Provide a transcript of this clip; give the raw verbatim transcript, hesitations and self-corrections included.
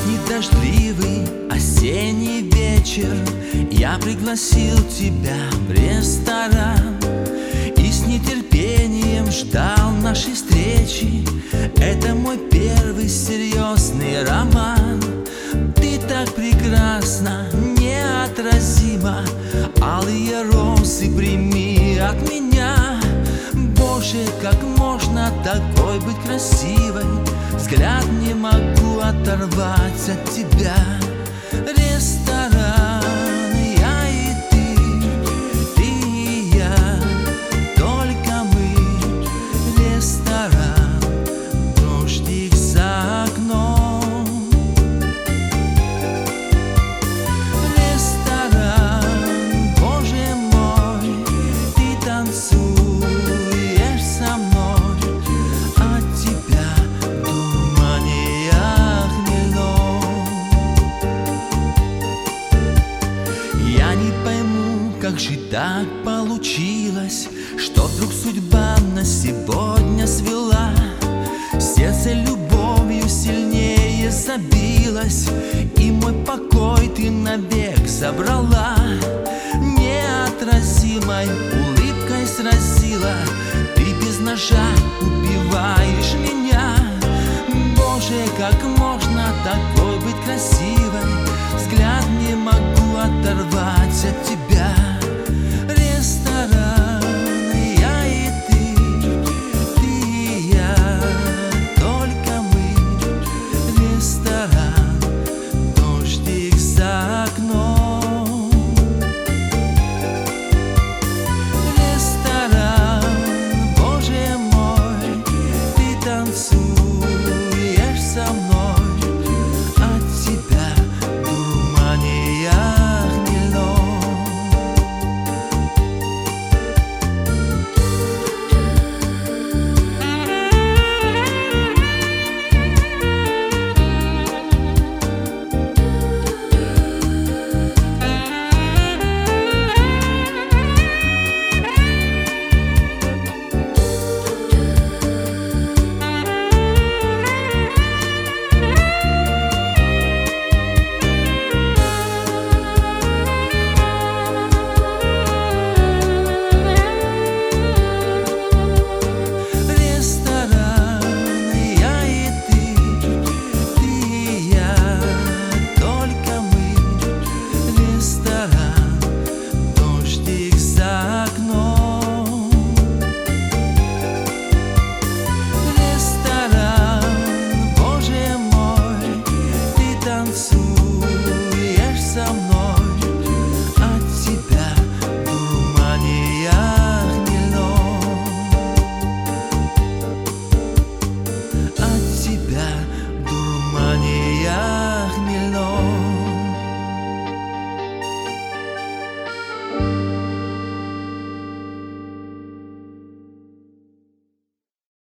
Ясный дождливый осенний вечер, я пригласил тебя в ресторан и с нетерпением ждал нашей встречи. Это мой первый серьезный роман. Ты так прекрасна, неотразима, алые розы прими от меня. Боже, как можно такой быть красивой, взгляд не могу оторвать от тебя. Ресторан, я и ты, ты и я, только мы. Ресторан, дождик за окном. Ресторан, Боже мой, ты танцуешь со мной, от тебя в тумане хмельном. Я не пойму, как же так получилось, что вдруг судьба нас сегодня свела. Сердце любовью сильнее забилось, и мой покой ты навек забрала. Неотразимой улыбкой сразила, ты без ножа убиваешь меня. Боже, как можно такой быть красивой, взгляд не могу оторвать от тебя.